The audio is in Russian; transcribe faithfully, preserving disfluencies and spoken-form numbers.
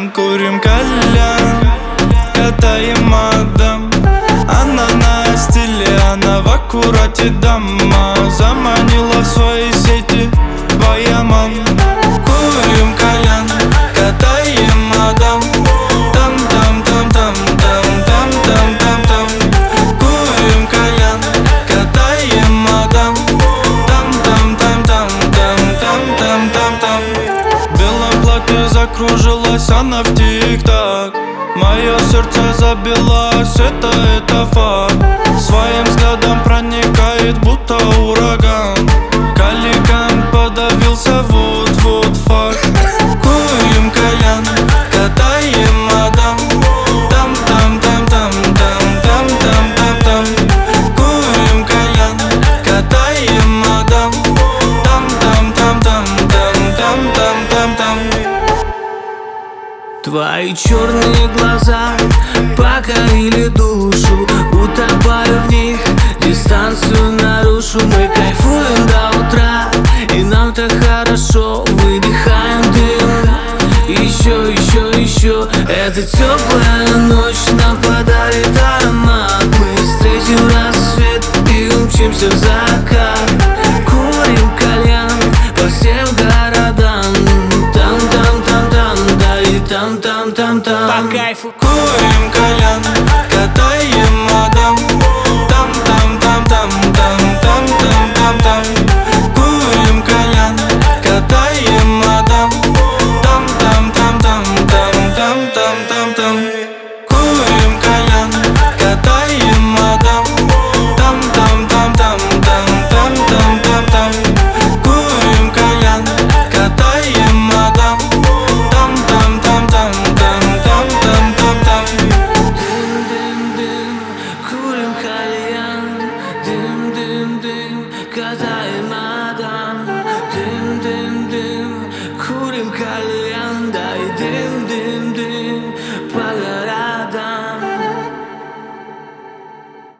мадам, курим кальян, катаем мадам. Она на стиле, она в аккурате дама, заманила в свои сети баяман. Курим кальян, катаем мадам, там-там-там-там-там-там-там-там-там. Курим кальян, катаем мадам, там-там-там-там-там-там-там-там. В белом платье закружилась она в тик-так, мое сердце забилось, это, это факт. Своим взглядом проникает, будто ураган. Каликан подавился, вот, вот факт. Курим кальян, катаем мадам, там-там-там-там-там-там-там-там. Курим кальян, катаем мадам, там-там-там-там-там-там-там-там. Твои черные глаза покорили душу, утопаю в них, дистанцию нарушу. Мы кайфуем до утра, и нам так хорошо. Выдыхаем дым, еще, еще, еще. Это теплое